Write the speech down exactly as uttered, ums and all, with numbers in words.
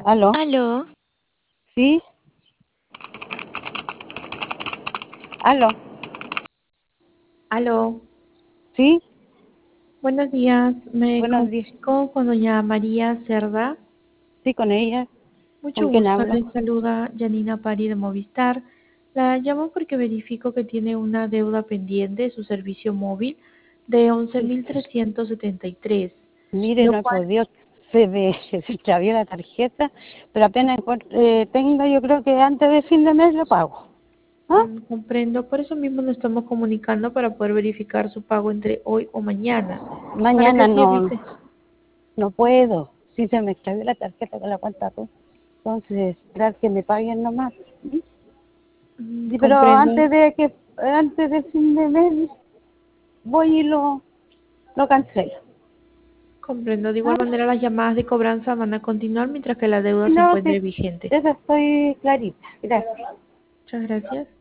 ¿Aló? Aló, ¿Sí? ¿Aló? aló, ¿Sí? buenos días. Me Buenos días. comunico con doña María Cerda. ¿Sí con ella? Mucho ¿Con quién gusto, hablo? les saluda Janina Pari de Movistar. La llamo porque verifico que tiene una deuda pendiente de su servicio móvil de once Sí. mil trescientos setenta y tres, Mire, lo no he cual podido, se me se extravió la tarjeta, pero apenas encuent- eh, tenga, yo creo que antes de fin de mes lo pago. ¿Ah? mm, comprendo. Por eso mismo nos estamos comunicando para poder verificar su pago entre hoy o mañana, para que Mañana así no, evite. no puedo. Sí, se me extravió la tarjeta con la cuenta tú. Entonces, esperar que me paguen nomás. ¿Sí? Mm, Sí, pero comprendo. antes de que, antes del fin de mes, voy y lo, lo cancelo. Comprendo. De igual ¿Ah? manera, las llamadas de cobranza van a continuar mientras que la deuda se No, encuentre sí, vigente. eso estoy clarita. Gracias. Muchas gracias.